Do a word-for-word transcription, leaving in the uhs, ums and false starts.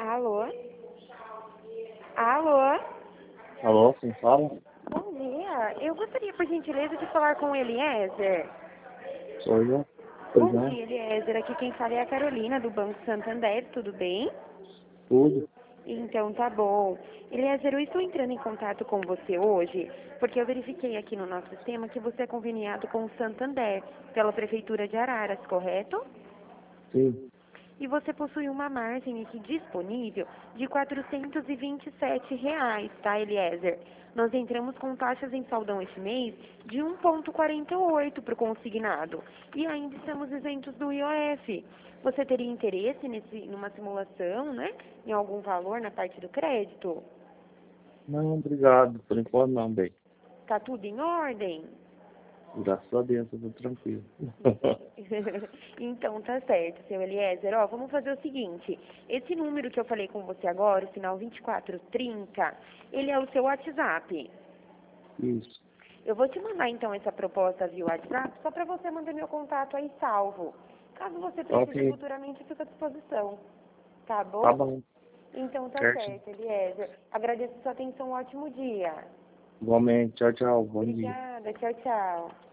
Alô? Alô? Alô, quem fala? Bom dia. Eu gostaria, por gentileza, de falar com o Eliezer. Sou eu. Pois Bom não? dia, Eliezer. Aqui quem fala é a Carolina, do Banco Santander. Tudo bem? Tudo? Então tá bom. Eliezer, eu estou entrando em contato com você hoje porque eu verifiquei aqui no nosso sistema que você é conveniado com o Santander pela Prefeitura de Araras, correto? Sim. E você possui uma margem aqui disponível de quatrocentos e vinte e sete reais, tá, Eliezer? Nós entramos com taxas em saldão este mês de um vírgula quarenta e oito para o consignado. E ainda estamos isentos do I O F. Você teria interesse nesse, numa simulação, né? Em algum valor na parte do crédito? Não, obrigado. Por enquanto não, bem. Tá tudo em ordem? Graças a Deus, eu tô tranquilo. Então tá certo, seu Eliezer. Ó, vamos fazer o seguinte. Esse número que eu falei com você agora, o final vinte e quatro trinta, ele é o seu WhatsApp. Isso. Eu vou te mandar então essa proposta via WhatsApp, só para você manter meu contato aí salvo. Caso você precise Ok. futuramente, eu fico à disposição. Tá bom? Tá bom. Então tá Certo. certo, Eliezer. Agradeço a sua atenção, um ótimo dia. Igualmente. Tchau, tchau. Bom dia. Obrigada, tchau, tchau.